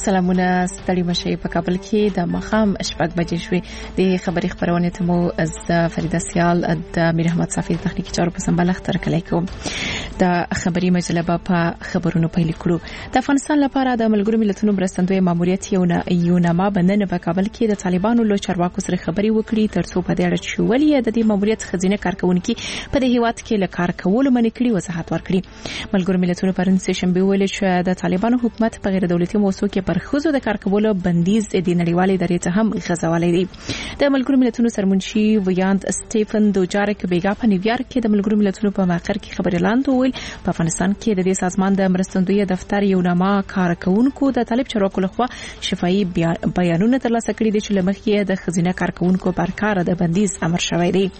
سلامونه ستړي مشي په کابل کې د مخام شپږ بجې شوې د خبري خبرونه ته مو از فریده سیال د میر احمد صافی تخنیکی چارو په سمبالښت تر کله کوم د خبري مجله په خبرونو پیل کړو د افغانستان لپاره د ملګرو ملتونو مرستندوی ماموریت یو نامه بندنه په کابل کې د طالبانو له چارواکو سره خبري وکړي ترڅو په دې اړه چې ولې د دې ماموریت خزینه کارکونکو په دې هیواد کې له کار کولو منې کړي وضاحت ورکړي ملګرو ملتونو پرون سشنبه ویل چې د طالبانو حکومت په غیر دولتي موسسو کې پر خزو د کار کولو بندیز د نړیوالې ادارې ته هم غځولې دي د ملګرو ملتونو سرمنشي ویاند سټيفن دوجارک بیګا په نیویارک کې د ملګرو ملتونو په مقر کې خبري لاندې ویل په افغانستان کې د دې سازمان د مرستندوی دفتر یو نامه کارکونکو د طالب چارواکو لخوا شفاهي بیانونه ترلاسه کړي دي چې لمخې د خزینه کارکونکو پر کار د بندیز امر شوی دی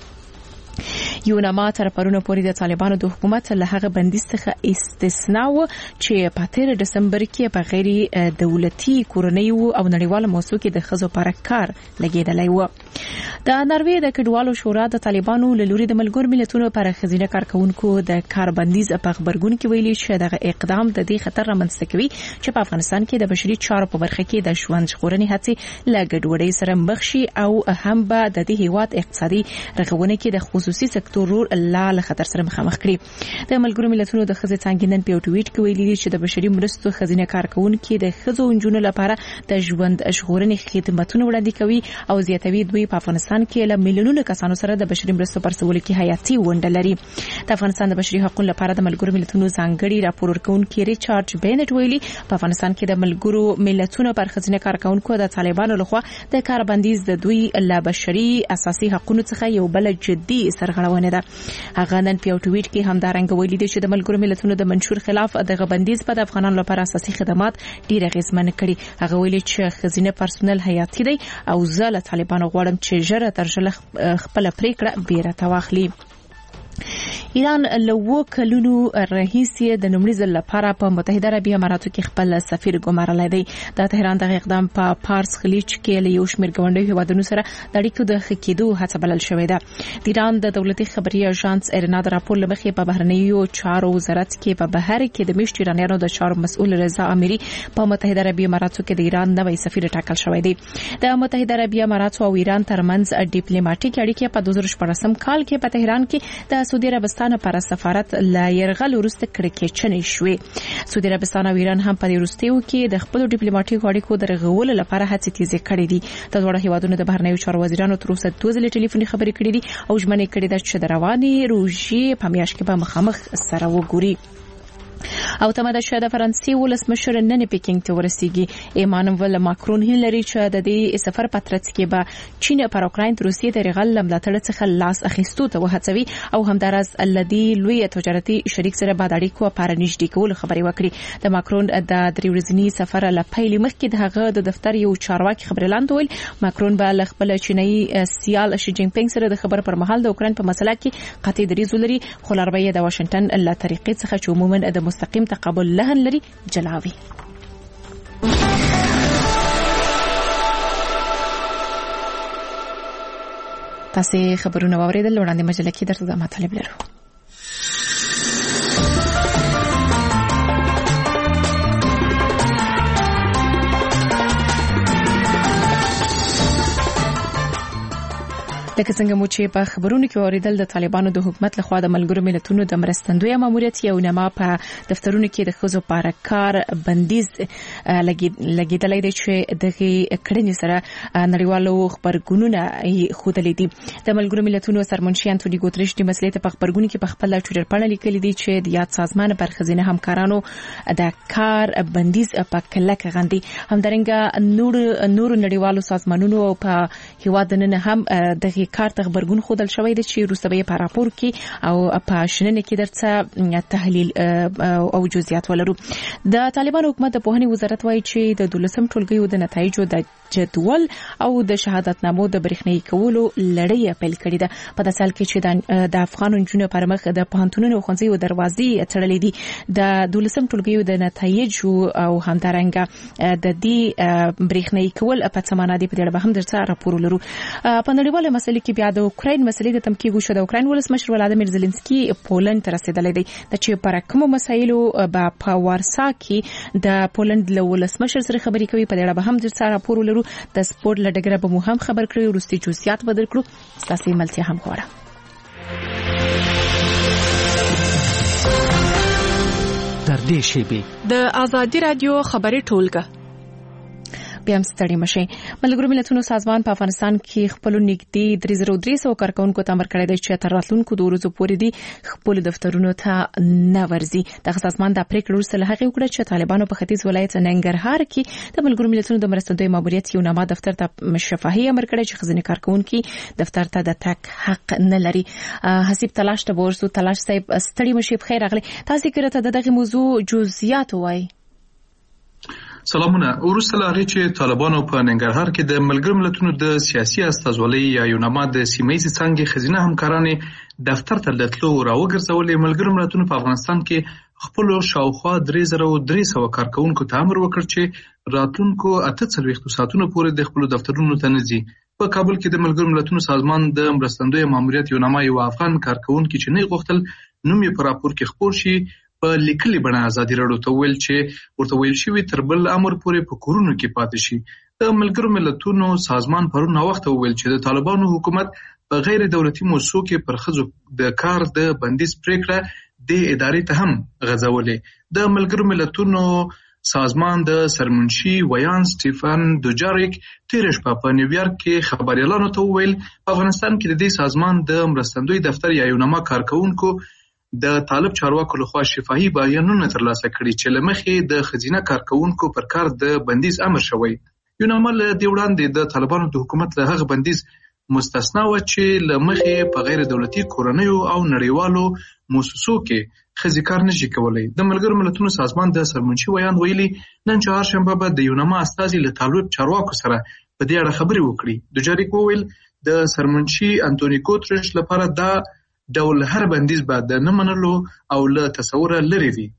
یو نامه تر پرونه پورې د طالبانو د حکومت له هغه بندیز څخه استثناء و چې په 13 دسمبر کې په غیر دولتي کورنۍ او نړیواله موسسو کې د خزو پر کار لګیدلای و د ناروې د کډوالو شورا د طالبانو له لوري د ملګرو ملتونو پر خزینه کارکونکو د کار بندیز په خبرګون کې ویلي چې دغه اقدام د دې خطر رامنځته کوي چې په افغانستان کې د بشري چارو په برخه کې د ژوند ژغورنې هڅې له ګډوډۍ سره مخ شي او هم به د دې هیواد اقتصادي رغونه کې د خصوصي سکتور له خطر سره مخامخ کړي د ملګرو ملتونو د خزې څنګهنن په ټویټ کې ویلي چې د بشري مرستو خزینه کارکونکو د خزو انجونو لپاره د ژوند ژغورنې خدماتونه وړاندې کوي او زیاتوي دوی په افغانستان کې له میلیونونو کسانو سره د بشري مرستو پرسولو کې حیاتي ونډه لري د افغانستان د بشري حقوقو لپاره د ملګرو ملتونو ځانګړي راپور ورکونکي ریچارډ بینټ ویلي په افغانستان کې د ملګرو ملتونو پر خزینه کارکونکو د طالبانو لخوا د کار بندیز د دوی له بشري اساسي حقوقو څخه یو بل جدي سرغړونه ده هغه نن په ټویټ کې هم دا رنګ ویلي چې د ملګرو ملتونو د منشور خلاف د غبندیز په افغانانو لپاره اساسي خدمات ډیر غیزمن کړي هغه ویلي چې خزینه پرسونل حیاتي دی او زه له طالبانو غواړم چې ژر تر ژره خپل پریکړه بیرته واخلي ایران له کلونو راهیسې د نومړي ځل لپاره په متحده عربي اماراتو کې خپل سفیر ګمارلی دی د تهران د اقدام په پارس خلیج کې له یو شمېر ګاونډیو هیوادونو سره د اړیکو د ښه کېدو هڅه بلل شوې ده د ایران د دولتي خبري اژانس ایرنا د راپور له مخې په بهرنیو چارو وزارت کې په بهر کې د میشت ایرانیانو د چارو مسؤل رضا اميري په متحده عربي اماراتو کې د ایران نوی سفیر ټاکل شوی دی د متحده عربي اماراتو او ایران ترمنځ ډیپلوماټیک اړیکې په 2014 کال کې په تهران کې د سعودي عربستان پر سفارت لا يرغل ورسته کړکېچنې شوې سعودي عربستان او ایران هم په وروستیو کې د خپل ډیپلوماټیک اړیکو د رغولو لپاره هڅې تیزې کړې دي د دوه هیوادونو د بهرنیو چارو وزیرانو تر اوسه 2 ځله ټلیفوني خبرې کړې دي او ژمنې کړې ده چې د رواني روژې په میاشت کې به مخامخ سره وګوري او تماده شوه د فرانسې ولسمشر نن پکینګ ته ورسیږي ایمانوئل ماکرون هیله لري چې د دې سفر په ترڅ کې به چین پر اوکراین تر روسیې د رغل ملاتړ څخه لاس اخیستو ته وهڅوي او همدارس الذي لوی تجارتي شریک سره به د اړیکو لپاره نږدې کول خبري وکړي د ماکرون د درې ورځنی سفر له پیل مخکې د هغه د دفتر یو چارواکي خبرلاند ویل ماکرون به له خپل چینایي سیال شي جین پینګ سره د خبر پر مهال د اوکراین په مسله کې قطعي دریځ لري خو لربې د واشنگټن له طریقې څخه چې عموما د مستقیم تقابل لهن لري جلاوي تاسو خبرونه واوریدل وړاندې مجله کې درته د مطالب لرو لکه څنګه مو چې په خبرونو کې اوریدل د طالبانو د حکومت لخوا د ملګرو ملتونو د مرستندوی ماموریت یو نامه په دفترونو کې د خزو پر کار بندیز لګیدلای دی چې دغه کړنې سره نړیوالو خبرګونونه خودلې دي د ملګرو ملتونو سرمنشي انټونی ګوتریش د مسلې ته په خبرګونو کې په خپل ټویټر باندې لیکلي دي چې د یاد سازمان پر خزینه همکارانو د کار بندیز په کلک غندي همدارنګه نور نړیوالو سازمانونو په هیوادونو هم دغه کار ته خبرګون خودل شوی دی چې روسبه په راپور کې او په شننه کې درڅ تحلیل او جزئیات ولرو د طالبان حکومت په هني وزارت وایي چې د 12 ټولګیو د نتایجو د جدول او د شهادتنامو د برېښنايي کولو لړۍ پیل کړې ده. په داسې حال کې چې د افغان نجونو پر مخ د پوهنتونونو او ښوونځیو دروازې تړلې دي. د 12 ټولګیو د نتایج او همدارنګه د دې برېښنايي کول په څه معنا دي په دې اړه هم درته راپور لرو. په نړیواله مسلې کې بیا د اوکراین مسلې د تمکیږو شو. د اوکراین ولسمشر ولادیمیر زيلنسکي پولند ته رسیدلی دی. د چې پر کومو مسایلو په وارسا کې د پولند له ولسمشر سره خبرې کوي په دې اړه هم درته راپور لرو. د سپورت لډګره به مو هم خبر کړو. وروستي جزئیات به درکړو. تاسو ملتیا هم غواړم. در دې شیبه د ازادي رادیو خبري ټولګه بیا ستړي مشي. ملګرو ملتونو سازمان په افغانستان کې خپل نږدې 3300 کارکونکو ته امر کړی دی چې تر راتلونکو 2 ورځې پورې دي خپل دفترونو ته نه ورځي. د سازمان د پریکړې وروسته له هغې وکړه چې طالبانو په ختیځ ولایت ننګرهار کې د ملګرو ملتونو د مرستندوی ماموریت یو نامه دفتر ته شفاهي امر کړی چې خزانه کارکونکو دفتر ته د تک حق نه لري. حسیب تلاش ته ورسو. تلاش صاحب ستړي مشي بخیر اغلی. تاسو کړه دغه موضوع جزئیات وای. سلامونه. ورسره لري چې طالبانو په ننګرهار کې د ملګرو ملتونو د سیاسي استازولۍ یا یوناما د سیمه‌ییز څنګه خزینه همکارانه دفتر ته لټلو راوګرځولې. ملګرو ملتونو په افغانستان کې خپل شاوخوا 3300 کارکونکو ته امر وکړ چې راتلونکو 48 ساعتونو پورې د خپل دفترونو ته نه ځي. په کابل کې د ملګرو ملتونو سازمان د مرستندوی ماموریت یوناما یو افغان کارکونکو چې نه غوښتل نوم یې په راپور کې خپور شي په لیکلي بڼه ازادي راډیو ته ویل چې ورته ویل شوی تر بل امر پورې په کورونو کې پاتې شي. د ملګرو ملتونو سازمان پرون وخت ویل چې د طالبانو حکومت په غیر دولتي موسسو کې پر ښځو د کار د بندیز پریکړه د ادارې ته هم غځولې. د ملګرو ملتونو سازمان د سرمنشي ویان سټیفن دوجاریک تیر شپه په نیویارک کې خبريالانو ته ویل په افغانستان کې د دې سازمان د مرستندوی دفتر یا یوناما کارکونکو د طالب چارواکو لخوا شفاهي بیانونه ترلاسه کړي چې لمخې د خزینه کارکونکو پر کار د بندیز امر شوی. یوناما له دې وړاندې د طالبانو د حکومت له هغه بندیز مستثنا و چې لمخې په غیر دولتي کورنیو او نړیوالو موسسو کې خزي کار نشي کولای. د ملګرو ملتونو سازمان د سرمنشي ویان ویلي نن چهارشنبه به د یوناما استازي له طالب چارواکو سره په دې اړه خبرې وکړي. دوجاریک وویل د سرمنشي انټونی ګوتریش لپاره دا ډول هر بندیز بعد د نه منلو او له تصور لري دي.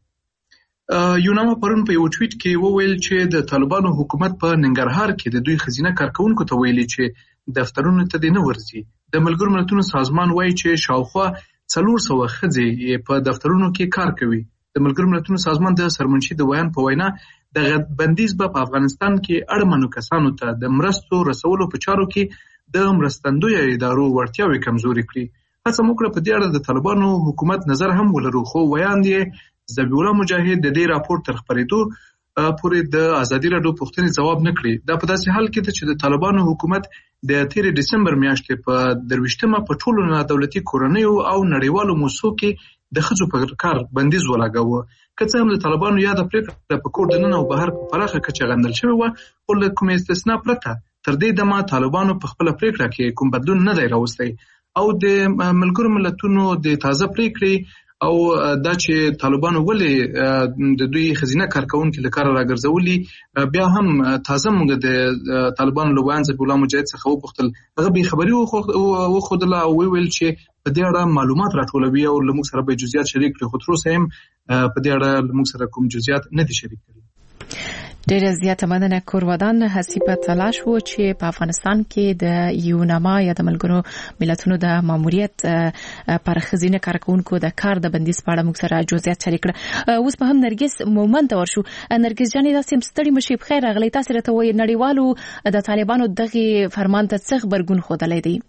یوناما پرون په یو ټویټ کې وویل چې د طالبانو حکومت په ننګرهار کې د دوی خزینه کارکونکو ته ویلي چې دفترونو ته نه ورځي. د ملګرو ملتونو سازمان وایي چې شاوخوا 400 ښځې په دفترونو کې کار کوي. د ملګرو ملتونو سازمان د سرمنشي د ویان په وینا د بندیز په افغانستان کې اړمنو کسانو ته د مرستو رسولو په چارو کې د مرستندوی ادارو وړتیاوې کمزوري کړي. هڅه وکړه په دې اړه د طالبانو حکومت نظر هم ولرو، خو ویان یې ذبیح الله مجاهد د دې راپور تر خبرېدو پورې د ازادي راډیو پوښتنې ځواب نه کړي. دا په داسې حال کې ده چې د طالبانو حکومت د 13 دسمبر میاشتې په 23مه په ټولو نادولتي کورنیو او نړیوالو موسسو کې د ښځو پر کار بندیز ولګاوه. که څه هم د طالبانو یاده پریکړه په کور دننه او بهر په پراخه کچه غندل شوې وه، خو له کومې استثنا پرته تر دې دمه طالبانو په خپله پریکړه کې کوم بدلون نه دی راوستی. او د ملګرو ملتونو د تازه پریکړې او دا چې طالبانو ولې د دوی خزینه کارکونکو له کار راګرځولي بیا هم تازه موږ د طالبانو له ویان ذبیح الله مجاهد څخه وپوښتل. هغه به خبري وښودله او ویل چې په دې اړه معلومات راټولوي او له موږ سره به جزئیات شریک کړي، خو تر اوسه هم په دې اړه له موږ سره کوم جزئیات نه دي شریک کړي. ډېر زیات مننه. کورودان حسیب تلاش و چې په افغانستان کې د یوناما یا د ملګرو ملتونو د ماموریت پر خزینه کارکونکو د کار د بندیز په اړه موږ سره جزئیات شریک کړه. اوس په هم نرګس مومند ورشو. نرګس جانې تاسو ستړي مشي بخیر راغلی. تاسو راته وایي نړیوالو د طالبانو دغه فرمان ته څه خبرګون خوده دی؟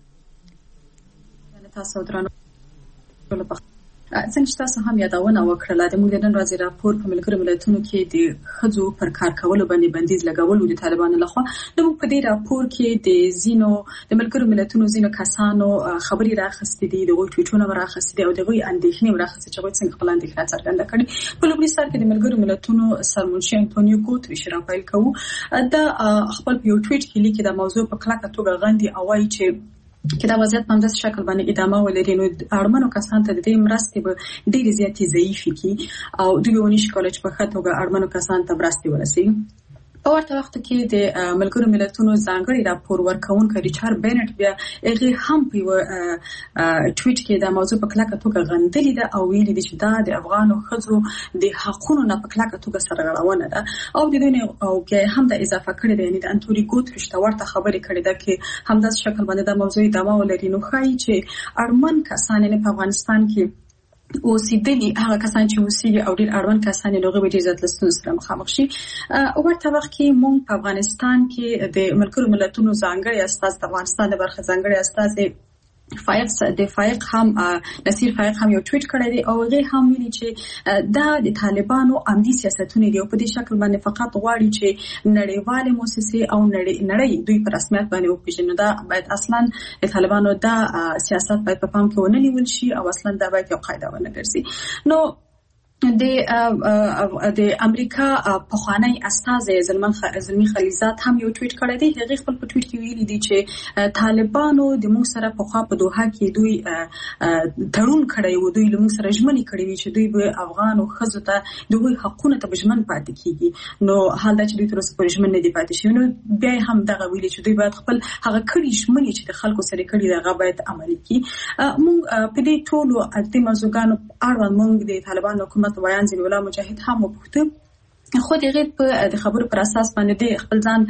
تاسو درنو څنګه تاسو هم یادونه وکړه د موږ نن ورځې راپور په ملګرو ملتونو کې د ښځو پر کار کولو باندې بندیز لګولو د طالبانو لخوا نو په دې راپور کې د زینو د ملګرو ملتونو زینو کسانو خبري راخستې دي، د ټویټونو راخستې دي او دغه اندېښنې راخستې چې څنګه خپل اندېښنه څرګنده کړي. په لومړي سر کې د ملګرو ملتونو سرمنشي انټونیو ګوتریش راپیل کوي دا خپل یو ټویټ کې لیکي د موضوع په کلکه توګه غندي او وايي چې دا وضعیت په همداسې شکل باندې ادامه ولري نو اړمنو کسانو ته د دې مرستې به ډېرې زیاتې ضعیفې کړي او دوی ونشي کولی چې په ښه توګه اړمنو کسانو ته مرستې ورسوي. په ورته وخت کې د ملګرو ملتونو ځانګړي راپور ورکونکي ریچارډ بینټ بیا هغه هم په ټویټ کې د موضوع په کلکه توګه غندلې ده او ویلي دي چې دا د افغانو ښځو د حقوقو نه په کلکه توګه سرغړونه ده او د دوی او هم د اضافه کړې ده یعنی د انټونی ګوتریش ته ورته خبرې کړې ده چې همداس شکل باندې د موضوع دوام ولري نو ښایي چې اړمن کسان په افغانستان کې اوسېدلي هغه کسان چې اوسېږي او ډېر اړوند کسان یې هغوی به ډېر زیات له ستونزو سره مخامخ شي. ورته وخت کې موږ په افغانستان کې د ملګرو ملتونو ځانګړي استازی د افغانستان د برخې ځانګړي استازی فائق هم نصیر فائق هم یو ټویټ کړی دی او هغه هم ویلي چې دا د طالبانو عمدي سیاستونه دي او په دې شکل باندې فقط غواړي چې نړیوالې مؤسسې او نړۍ دوی په رسمیت باندې وپیژني. دا باید اصلا د طالبانو دا سیاست باید په پام کې ونه نیول شي او اصلا دا باید یو قاعده ونه ګرځي. نو د امریکا پخوانی استازی زلمی خلیزات هم یو ټویټ کړی دی. هغه خپل په ټویټ کې ویلي دي چې طالبانو د موږ سره په خوا په دوحه کې دوی تړون کړی و، دوی له موږ سره ژمنې کړې وي چې دوی به افغان او ښځو ته دوی حقونه ته ژمن پاتې کیږي. نو حال دا چې دوی تر اوسه پورې ژمن نه دي پاتې شوي، نو بیا هم دغه ویلي چې دوی باید خپل هغه کړي ژمنې چې د خلکو سره کړي دغه باید عملي کړي. موږ په دې ټولو د موضوعګانو اړوند موږ د طالبان حکومت ویان ضمیع الله مجاهد هم وپوښتل خو دغه په د خبرو پر اساس باندې د خپل ځان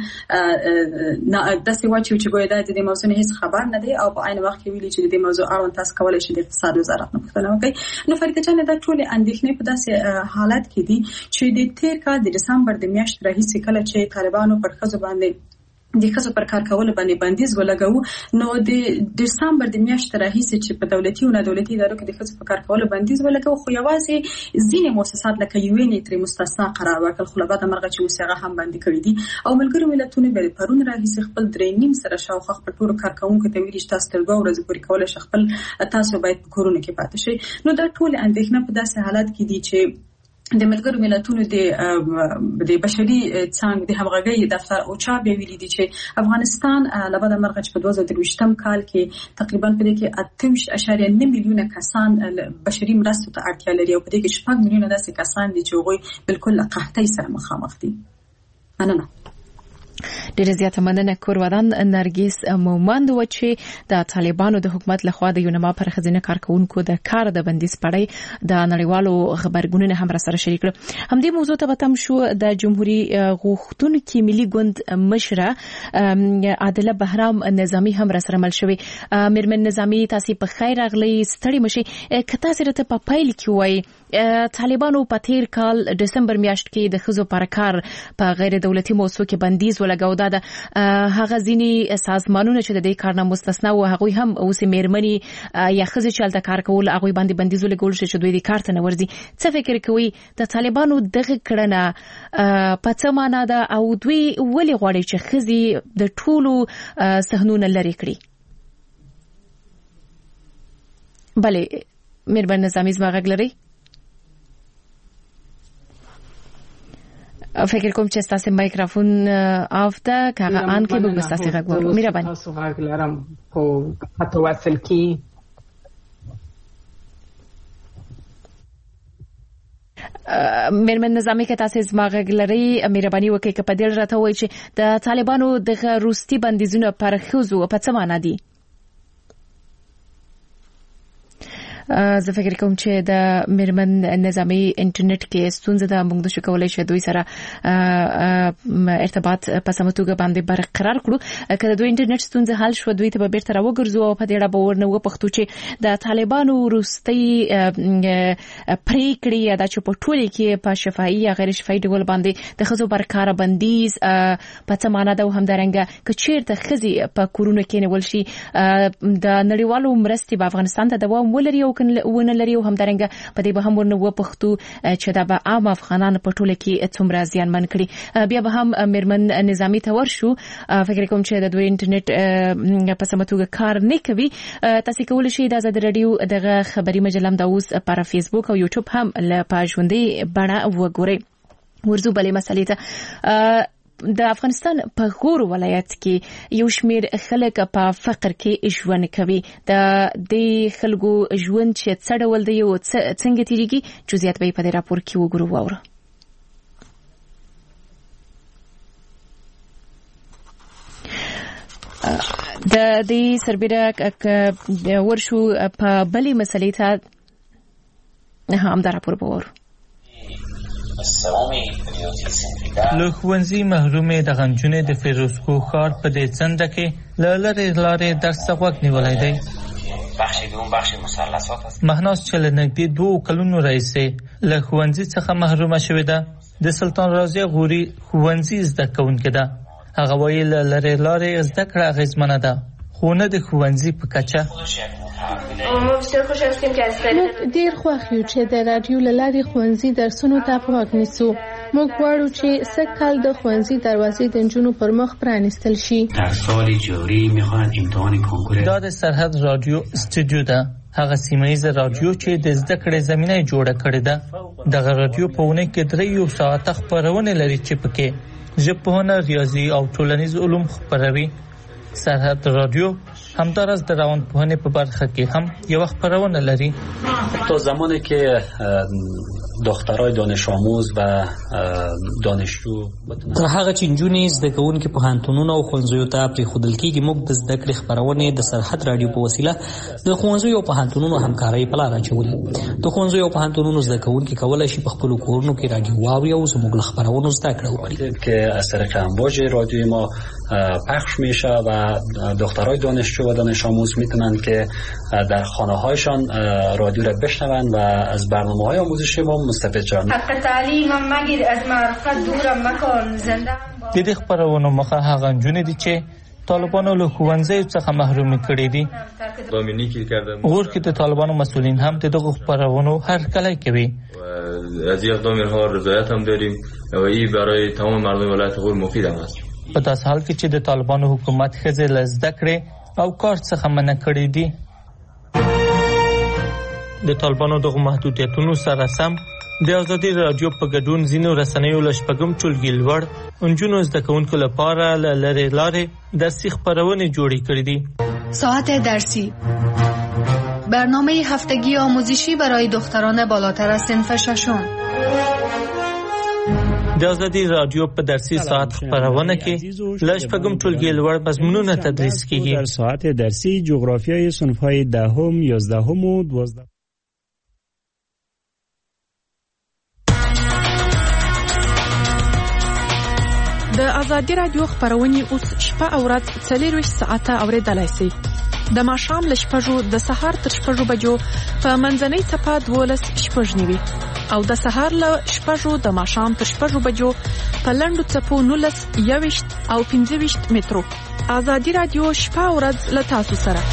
داسې واچو چې ګویا د موضوع نه هیڅ خبر نه دی او په عین وخت کې ویلي چې د موضوع اړوند تاسو کولای شئ د اقتصاد وزارت نه پوښتنه وکړئ. نو فرید جان دا ټول اندېښنې په داسې حالت کې دي چې د تیر کال د دسمبر د میاشتې راهیسې کله چې طالبانو پر ښځو باندې د ښځو پر کار کولو باندې بندیز ولګاوه، نو د دسمبر د میاشتې راهیسې چې په دولتي او نه دولتي ادارو کې د ښځو پر کار کولو بندیز ولګاوه، خو یوازې ځینې مؤسسات لکه یو ان ترې مستثنا قرار ورکړل، خو له بعده مرغه چې اوس هغه هم بندي کړي دي. او ملګرو ملتونو بیا د پرون راهیسې خپل 3.5 سره شاوخوا خپل ټولو کارکوونکو ته ویلي چې تاسو تر 2 ورځې پورې کولی شئ خپل تاسو باید په کورونو کې پاتې شئ. نو دا ټول اندېښنه په داسې حالت کې دي چې د ملګرو ملتونو د بشري څانګې د همغږۍ دفتر اوچا بیا ویلي دي چې افغانستان له بعده مرغه چې په 2023 کال کې تقریبا په دې کې 8.9 میلیونه کسان بشري مرستو ته اړتیا لري او په دې کې 4 میلیونه داسې کسان دي چې هغوی بالکل له قحطۍ سره مخامخ دي. مننه. ډیره زیاته مننه کورودان نرګس مومند و چې د طالبانو د حکومت لخوا د یونما پر خزینه کارکونکو د کار د بندیز پړی د نړیوالو خبرګونونو هم سره شریک کړ. همدې موضوع ته تم شو د جمهوریت غوښتونکو ملي ګوند مشره عادله بهرام نظامی هم سره مل شوی. میرمن نظامی تاسو په خیر راغلی، ستړي مشي. کته سره ته په پایل کې وای طالبانو په تیر کال دسمبر میاشت کې د خزو پر کار په غیر دولتي موسسو کې بندیز ولګاو. دا هغه ځینی سازمانونه چې د دې کار نه مستثنا و هغه هم اوس میرمنې یا خزې چې د کار کول هغه باندې بندیز ولګول شي چې دوی د کار ته نه ورځي. څه فکر کوي د طالبانو دغه کړنه په څه معنا ده او دوی ولې غواړي چې خزې د ټولو صحنونه لري کړي؟ بله میرمن نظامی زما غږ لري؟ فکر کوم چې تاسو مایکروفون آف ده که هغه آن کې به تاسو غږ وورو. مهرباني. تاسو غږ لرم خو متواصل کی میرمن نظامی که تاسو زما غږ لري مهرباني وکړئ که په دې راته وایي چې د طالبانو د روسي بندیزونو پر ښځو په څه معنا دي؟ زه فکر کوم چې د میرمن نظامی انټرنیټ کې ستونزه ده، موږ د شو کولای شو دوی سره ارتباط په سمه توګه باندې برقرار کړو. کله دوی انټرنیټ ستونزه حل شو دوی ته به بیرته راوګرځو او په دې اړه به ورنه وپوښتو چې د طالبانو روستي پریکړې یا د چوپټولي کې په شفاهي یا غیر شفاهي ډول باندې د خزو برکاره بندیز په څه معنا ده او همدارنګه که چیرته خزي په کورونو کې نیول شي د نړیوالو مرستې په افغانستان ته دوام ولري او ونه لري او همدارنګه په دې به هم ورنه وپوښتو چې دا به عام افغانان په ټوله کې څومره زیانمن کړي. بیا به هم میرمن نظامی ته ورشو. فکر کوم چې د دوی انټرنیټ په سمه توګه کار نه کوي. تاسو کولی شئ د آزاد رادیو دغه خبري مجله د اوس پر فیسبوک او یوټیوب هم له پاژوندې بڼه وګورئ. ورزو بلې مسلې ته د افغانستان په غور ولایت کې یو شمیر خلک په فقر کې ژوند کوي. د خلکو ژوند چې څه ډول دی او څنګه تیریږي جزئیات به په دې راپور کې وګورو. د دې سربېره ورشو په بلې مسلې ته هم دا راپور به وورو. له ښوونځي محرومې دغه نجونې د فیروزکوه ښار په دې څنډه کې له لرې لارې درس ته غوږ نیولی دی. مهناز چې له نږدې 2 کلونو راهیسې له ښوونځي څخه محرومه شوې ده، د سلطان رازیه غوري ښوونځي زده کوونکې ده. هغه وایي له لرې لارې زده کړه اغېزمنه ده، خو نه د ښوونځي په کچه. موږ ډېر خوښ یو چې د راډیو له لارې ښوونځي درسونو ته غوږ نیسو. موږ غواړو چې سږکال د ښوونځي دروازې د نجونو پر مخ پرانیستل شي. دا د سرحد راډیو استودیو ده، هغه سیمه‌ییزه راډیو چې د زده کړې زمینه جوړه کړې ده. دغه راډیو په اونۍ کې 3 ساعته خپرونه لري چې پکې ژبپوهنه، ریاضي او ټولنیز علوم خپروي. سرحد راډیو همدارس د روانپوهنې په برخه کې هم یو خپرونه لري. تا زمانی که دخترای دانش آموز و دانشجو تر هغه چې نجونې زده کوونکي پوهنتونونو او ښوونځیو ته پرېښودل کېږي، موږ د زده کړې خپرونې د سرحد راډیو په وسیله د ښوونځیو او پوهنتونونو همکارۍ په لاره اچولې. د ښوونځیو او پوهنتونونو زده کوونکي کولی شي په خپلو کورونو کې راډیو واوري او زموږ له خپرونو زده کړه وکړي. که از طریق امواج رادیوی ما پخش میشه و دخترای دانشجو و دانش آموز میتونن که در خانه هایشان رادیو را بشنون و از برنامه‌های آموزشی ما مستفید شوند. حق تعلیمم مگیر، از معرفت دورم مکن، زنده د دې خپرونو مخه هغه نجونې دي چې طالبانو له ښوونځیو څخه محروم کړي دي. غور کې د طالبانو مسئولین هم د دغه خپرونو هرکلی کوي. از این اقدام اینها رضایت هم داریم و این برای تمام مردم ولایت غور مفید هم است. په داسې حال کې چې د طالبانو حکومت ښځې له زده کړې او کار څخه منع کړي دي. د طالبانو دغه محدودیتونو سره سم د ازادي رادیو په ګډون ځینو رسنیو له 8 ټولګي لوړ نجونو زده کوونکو لپاره له لرې لارې درسي خپرونې جوړې کړې دي. ساعت درسی، برنامه هفتگی آموزشی برای دختران بالاتر از صنف 6. د ازادي رادیو په درسي ساعت خپرونه کې له 8 ټولګي لوړ مضمونونه تدریس کیږي. در ساعت درسی جغرافیای صنف‌های 10، 11 و 12. د ازادي رادیو خپرونې اوس شپه او ورځ 24 ساعته اوریدلای شئ. د ماښام له 6 د سهار تر 6 بجو په منځنۍ څپه 12:09 او د سهار له 6 د ماښام تر 6 بجو په لنډو څپو 19، 21 او 25 مترو. ازادي رادیو شپه او ورځ له تاسو سره.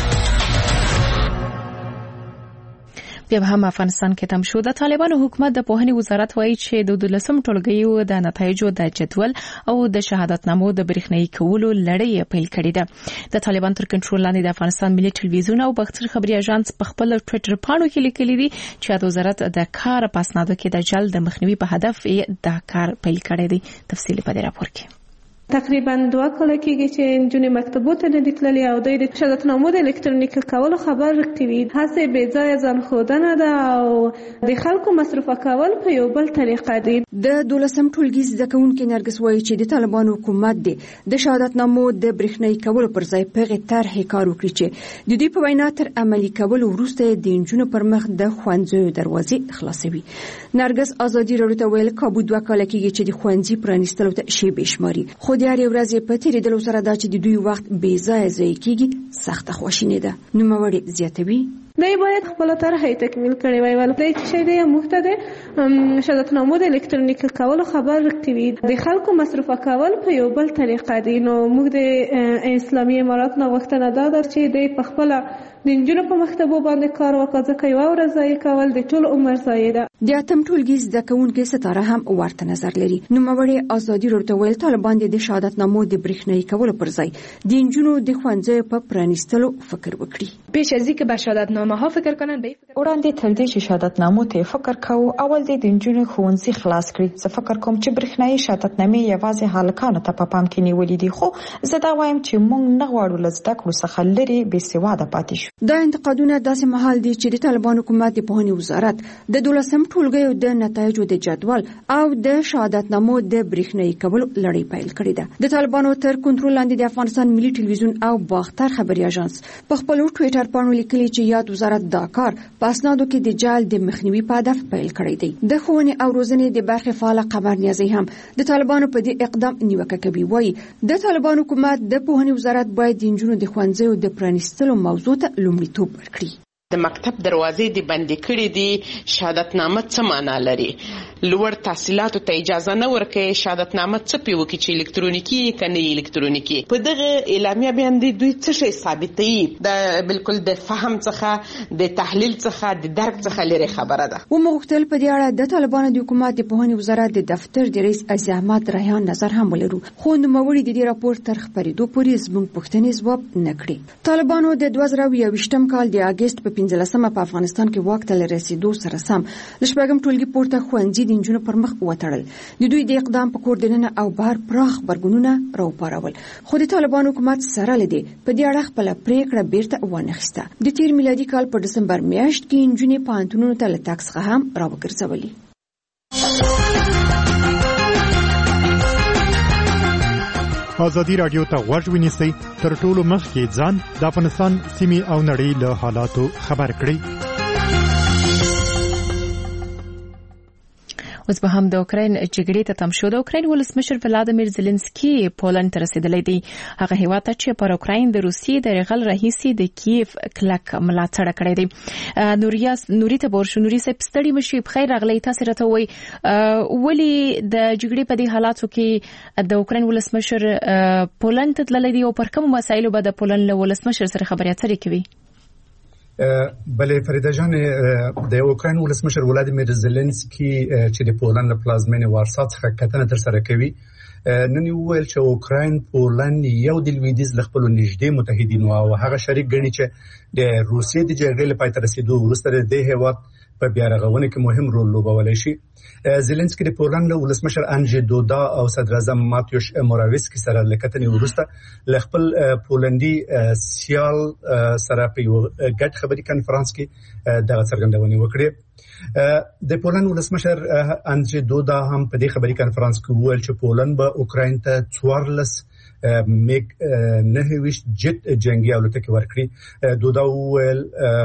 بیا هم افغانستان کې تم شو. د طالبانو حکومت د پوهنې وزارت وایي چې د 12 ټولګیو د نتایجو د جدول او د شهادتنامو د برېښنايي کولو لړۍ پیل کړې ده. د طالبان تر کنټرول لاندې د افغانستان ملي ټلویزیون او باختر خبري اژانس په خپل ټوئیټر پاڼو کې لیکلي دي چې د وزارت د کار په اسنادو کې د جلد مخنیوي په هدف دا کار پیل کړی دی. تفصیل په دې راپور کې. تقریبا 2 کال کېږي چې نجونې مکتبو ته نه دي تللې او د شهادتنامو د الکترونیکي کولو خبر کوي. هڅې بې ځایه ځان ښودنه ده او د خلکو مصرفه کول په یو بل طریقه دي. د 12 ټولګي زده کوونکي نرګس وایي چې د طالبانو حکومت د شهادتنامو د برېښنايي کولو پر ځای په غیر طرحې کار وکړي چې د دې په وینا تر عملي کولو وروسته د نجونو پر مخ د ښوونځیو دروازې خلاصوي. نرګس ازادي راډیو ته ویل کابو 2 کال کېږي چې د ښوونځي پرانیستلو ته شیبې شماري. خو د هرې ورځې په تېرېدلو سره دا چې د دوی وخت بې ځایه ضایع کېږي سخته خواشیني ده. نوموړې زیاتوي دی باید خپل طرحه تکمیل کړي وای ول پرې چې دی محتد شهادتنامو د الکترونیکي کولو خبر کوي. د خلکو مصرفه کول په یو بل طریقه دي. نو موږ د اسلامي امارات نه غوښتنه ده چې دی په خپل د نجونو په مکتبو باندې کار وکړي ځکه یو ورځ ضایع کول د ټول عمر ضایع ده. د 8 ټولګي زده کوونکي ستاره هم ورته نظر لري. نوموړې ازادي راډیو ته ویل طالبان د شهادتنامو د برېښنايي کولو پر ځای د نجونو د ښوونځیو په پرانیستلو فکر وکړي. پیش از اینکه به شهادتنامه ماها فکر کنن به وړاندې تر دې چې شهادتنامو ته فکر کوو اول د نجونو ښوونځي خلاص کړي. زه فکر کوم چې برېښنايي شهادتنامې یوازې هلکانو ته په پام کې نیولې دي، خو زه دا وایم چې موږ نه غواړو له زده کړو څخه لرې بې سواده پاتې شو. دا انتقادونه داسې مهال دي چې د طالبان حکومت د پوهنې وزارت د 12 ټولګیو د نتایجو د جدول او د شهادتنامو د برېښنايي کولو لړۍ پیل کړې ده. د طالبانو تر کنټرول لاندې د افغانستان ملي ټلویزیون او باختر خبري اژانس په خپل ټوئیټر باندې لیکلي چې یاد وزارت دا کار په اسنادو کې د جعل د مخنیوي په هدف پیل کړی دی. د ښوونې او روزنې د برخې فعال قمر نیازی هم د طالبانو په دې اقدام نیوکه کوي. وایي د طالبان حکومت د پوهنې وزارت باید د نجونو د ښوونځیو د پرانیستلو موضوع ته لومړیتوب ورکړي. د مکتب دروازې د بندې کړې دي، شهادتنامه څه معنا لري؟ لوړ تحصیلاتو ته اجازه نه ورکوي، شهادتنامه څه پی وکړي چې الکترونیکي کنه الکترونیکي. په دغه اعلامیه باندې دوی څه شی ثابتوي؟ د بالکل د فهم څخه د تحلیل څخه د درک څخه لري خبره ده. ومغتل په دې اړه د طالبانو د حکومت د پوهنې وزارت د دفتر د رئیس عزیز احمد ریحان نظر هم ولرو، خو نوموړي د دې راپور تر خبرېدو پورې زموږ پوښتنې ځواب نه کړې. طالبانو د 2021 کال د اگست په 15مه په افغانستان کې واک ته رسیدو سره سم د شپږم ټولګي پورته ښوونځي د نجونو پر مخ وتړل. د دوی د اقدام په کور دننه او بهر پراخ غبرګونونه راوپارول، خو د طالبان حکومت سره لدی په دې اړه خپل پریکړه بیرته وانخیسته. د تیر میلادي کال په دسمبر میاشت کې نجونې پوهنتونونو ته له تګ څخه هم راوګرځولې. ازادي رادیو ته غوږ ونیسئ، تر ټولو مخکې ځان د افغانستان سیمې او نړۍ له حالاتو خبر کړئ. اوس به هم د اوکراین جګړې ته تم شو. د اوکراین ولسمشر ولادیمیر زيلنسکي پولند ته رسیدلی دی. هغه هیواد ته چې پر اوکراین د روسیې د رغل رئیسي د کیف کلک ملاتړ کړی دی. نوري ته ورشو. نوري صاحب ستړي مشي، بخیر راغلی. تاسو راته وایي ولې د جګړې په دې حالاتو کې د اوکراین ولسمشر پولند ته تللی دی او پر کوم مسایلو به د پولند له ولسمشر سره خبرې اترې کوي؟ بله فریده جان، د اوکراین ولسمشر ولادیمیر زيلنسکي چې د پولند له پلازمینې وارسا څخه کتنه ترسره کوي، نن ویل چې اوکراین پولند یو د لویدیځ له خپلو نږدې متحدینو او هغه شریک ګڼي چې د روسیې د جګړې له پای ته رسیدو وروسته د دې هیواد په بیارغونه کې مهم رول لوبولی شي. زيلنسکي د پولند ولسمشر انجی دودا او صدر اعظم ماتیوش موراویسکي سره له کتنې وروسته له خپل پولندي سیال سره په یو ګډ خبري کانفرنس کې د څرګندونې وکړې. د پولند ولسمشر انجی دودا هم په دې خبري کانفرنس کې وویل چې پولند به اوکراین ته 14 میګ 9 جت جنگي الوتکې ورکړي. دودا وویل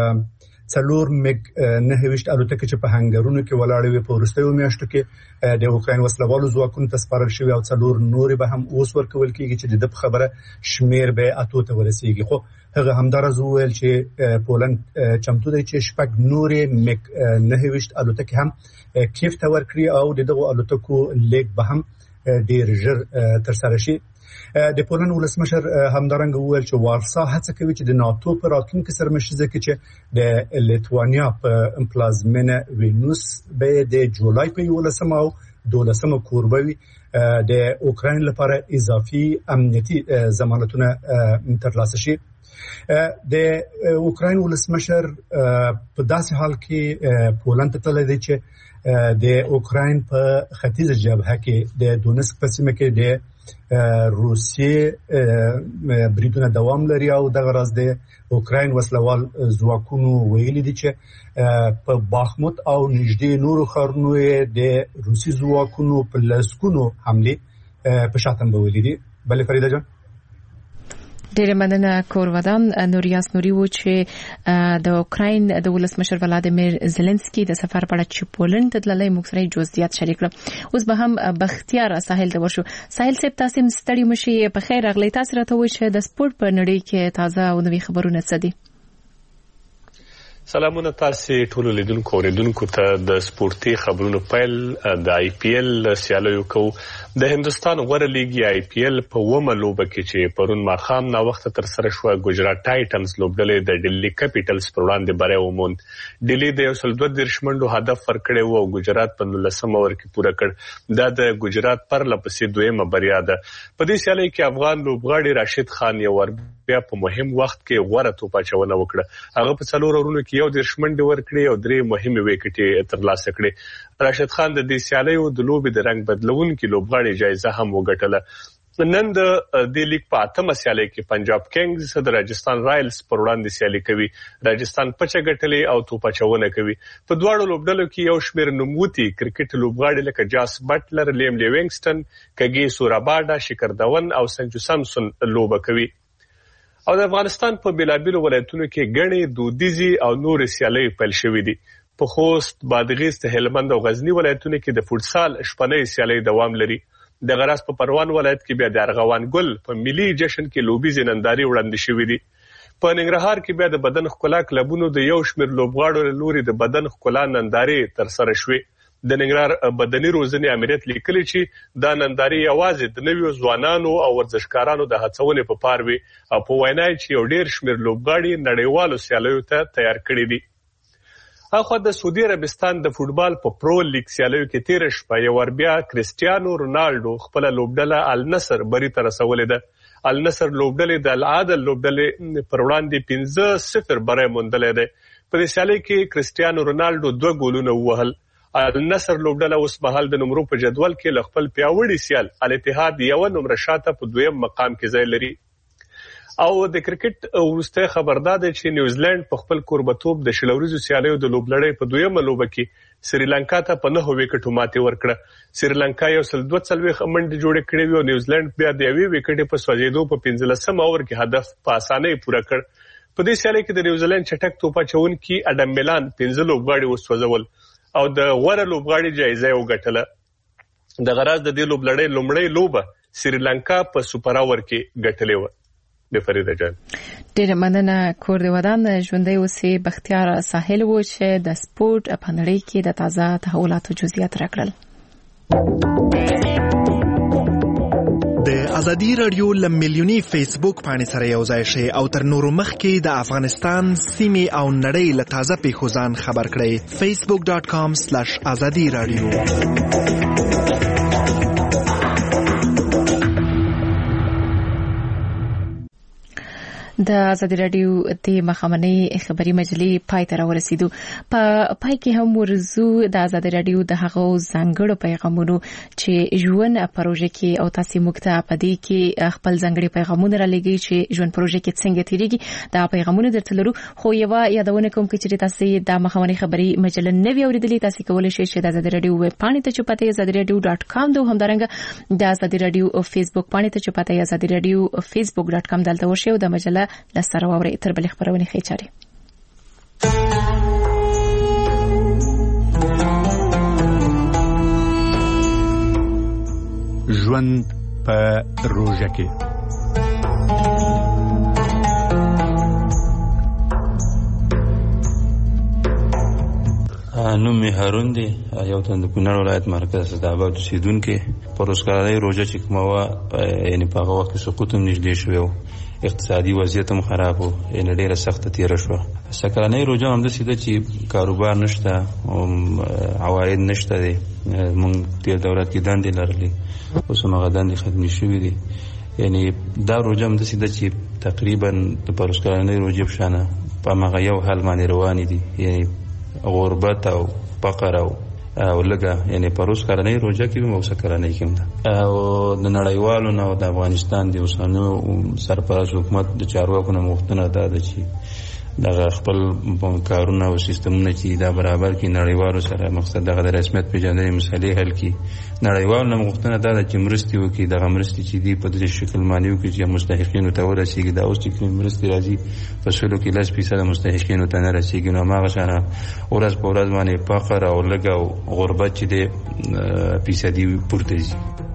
4 میګ 9 الوتکې چې په هنګرونو کې ولاړې وي په وروستیو میاشتو کې د اوکراین وسلوالو ځواکونو ته سپارل شوي او 4 نورې به هم اوس ورکول کېږي چې د خبره شمیر به 8 ته ورسیږي. خو هغه همدارز وویل چې پولند چمتو دی چې 6 نورې میګ 9 الوتکې هم کیف ته ورکړي او دغه الوتکو لیک به هم ډیر ژر ترسره شي. د پولند ولسمشر همدارنګه وویل چې وارسا هڅه کوي چې د ناتو په راتلونکي سرمشيزه کې چې د لیتوانیا په پلازمینه وینوس به د جولای په 11 او 12 کوربوي د اوکراین لپاره اضافي امنیتي ضمانتونه ترلاسه شي. د اوکراین ولسمشر په داسې حال کې پولند ته تللی دی چې د اوکراین په ختیځه جبهه کې د دونسک په سیمه کې د روسیې بریدونه دوام لري او دغه راز د اوکراین وسلوال ځواکونو ویلي دي چې په باخموت او نږدې نورو ښارونو د روسي ځواکونو په لسګونو حمله په شاتم ویلي دي. بله فریده جان، ډېر مننه. کورودان نوریاس نوري و چې د اوکراین د ولسمشر ولادیمیر زيلنسکي د سفر په اړه چې پولند ته تللی موږ سره جزئیات شریک کړل. اوس به هم بختیار ساحل ته ورشو. ساحل صاحب تاسو ستړي مشي، په خیر راغلی. تاسو راته وایئ چې د سپورت په نړۍ کې تازه او نوي خبرونه څه دي؟ سلامونه تاسو ټول لیدونکو اوریدونکو ته. د سپورتي خبرونو پیل د آی پی ایل سیالیو کو. د هندستان غوړه لیګي آی پی ایل په ومه لوبه کې چې پرون ماخام نا وخت تر سره شو ګجرات ټایټنز لوبډلې د ډیلی کیپټلز پر وړاندې بری وموند. ډیلی د 122 منډو هدف ورکړی وو او ګجرات په 19 اوور کې پوره کړ. دا د ګجرات پر لپسې دویمه بریا ده. په دې سیالي کې افغان لوبغاړي راشد خان یو ور بیا په مهم وخت کې غوړه توپه چونه وکړه. هغه په 4 اورونو کې 10 منډې ورکړې او 3 مهمه وکټې ترلاسه کړې. راشد خان د دې سیالیو د لوبې د رنګ بدلونکو لوبغاړي جایزه هم وګټله. نن د دې لیګ په 8مه سیالي کې پنجاب کینګز د راجستان رایلز پر وړاندې سیالي کوي. راجستان پچه ګټلې او توپه چونه کوي. په دواړو لوبډلو کې یو شمېر نوموتي کرکټ لوبغاړي لکه جاس بټلر، لیم لیوینګسټن، کګي سوراباډا، شکر دون او سنجو سامسون لوبه کوي. او د افغانستان په بیلابیلو ولایتونو کې ګڼې دودیزي او نور سیالي پیل شوې دي. په خوست، بادغیس، هلمند او غزنی ولایتونو کې د فوټسال شپنۍ سیالي دوام لري. د غراس په پروان ولایت کې بیا د ارغوان ګل په ملي جشن کې لوبیزي ننداري وړاندې شوې دي. په ننګرهار کې بیا د بدن ښکلا کلبونو د یو شمېر لوبغاړو لوري د بدن ښکلا ننداري تر سره شوې. د ننګرهار بدني روزنې امریت لیکلي چې دا ننداري یوازې د نویو ځوانانو او ورزشکارانو د هڅونې په پار وي او په وینا چې یو ډیر شمېر لوبغاړي نړیوالو سیالیو ته تیار کړي دي. اخو د سعودي عربستان د فوټبال په پرو لیګ سیالیو کې 13 شپه یو ور بیا کریسټیانو رونالډو خپل لوبډله النصر بری ته رسولې ده. النصر لوبډلې د العادل لوبډلې پر وړاندې 5-0 بری موندلې ده. په دې سیالي کې کریسټیانو رونالډو 2 ګولونه ووهل. النصر لوبډله اوس مهال د نمرو په جدول کې ل خپل پیاوړي سیال الاتحاد یو نمره شاته په 2م مقام کې ځای لري. او د کرکټ ورسته خبردار دی چې نیوزیلند په خپل کوربتوب د شلوريزو سیالیو د لوبلړۍ په 2مه لوبه کې سریلانکا ته په 9 وکټو ماتې ورکړه. سریلانکا یو 142 منډې جوړې کړې وي او نیوزیلند بیا د 1 وکټې په سوځېدو په 15مه اور کې هدف په اسانۍ پوره کړ. په دې سیالي کې د نیوزیلند چټک توپه چونکي اډم میلان 15 لوبغاړي وسوځول او د غوړه لوبغاړي جایزه وګټله. د غراز د دې لوبلړۍ لومړی لوبه سریلانکا په سوپر اور کې ګټلې و. فريده جان ډېر مننه. کور د ودان ژوندۍ اوسې بختیار ساحل و چې د سپورت په نړۍ کې د تازه تحولاتو جزئیات راکړل. د ازادي رادیو لملیونی فیسبوک باندې سره یو ځای شي او تر نورو مخکې د افغانستان سیمې او نړۍ له تازه پیښو ځان خبر کړئ. facebook.com/azadi radio. د ازادي رادیو د مخامنۍ خبري مجلې پای ته ورسېدو. په پای کې هم ورزو د ازادي رادیو د هغو ځانګړو پیغامونو چې ژوند پروژه کې او تاسو مکتب په دې کې خپل ځانګړي پیغامونه را لګي چې ژوند پروژه کې څنګه تیریږي دا پیغامونه درته لرو. خو یو یادونه کوم چې تاسو د مخامنۍ خبري مجلې نوی اوریدلې تاسو کولای شئ چې د ازادي رادیو ویب پاڼې ته چپاته azadiradio.com د همدارنګه د ازادي رادیو فیسبوک پاڼې ته چپاته azadiradio facebook.com دلته ورشئ او د مجله لسره ووري تر بل خبرونه خېچاري. ژوند په روژه کې نوم می هارون دی، یو تن د کونړ ولایت مرکز سیدآباد اوسیدونکو. پروسکاري روزه چې کومه یعنی په هغه وخت سقوط هم نږدې شو، اقتصادي وضعیت هم خراب و، یعنی ډیره سخته تیر شو. سکرانه روزه هم د سیده چې کاروبار نشته او عواید نشته دي. مونږ د دولت کې دندې لرلې اوس هم هغه دندې ختمې شوې دي. یعنی دا روزه هم د سیده چې تقریبا د پروسکاري روزه په شانه په هغه یو حال باندې روان دي، یعنی غربت او فقر او لګه، یعنی پروس کارنۍ روزه کې مو سکرانۍ کې ده. او د نړیوالو نو د افغانستان د اوسنو سرپرست حکومت د چارواکو نه مختنه ده چې د خپل کارونه او سیستمونه چې دا برابر کې نړیوالو سره مقصد دغه د رسمیت پیژندنې مسلې حل کی. نړیوالو نه مختنه ده چې مرستي وکړي، دغه مرستي چې دی په دې شکل مانیو کې چې مستحقینو ته ورسیږي. دا اوس چې مرستي راځي په سلو کې 10% مستحقینو ته نه رسیږي. نو هغه شانه ورځ په ورځ باندې فقر او لګه او غربت چې دی فیصدي پورته ځي.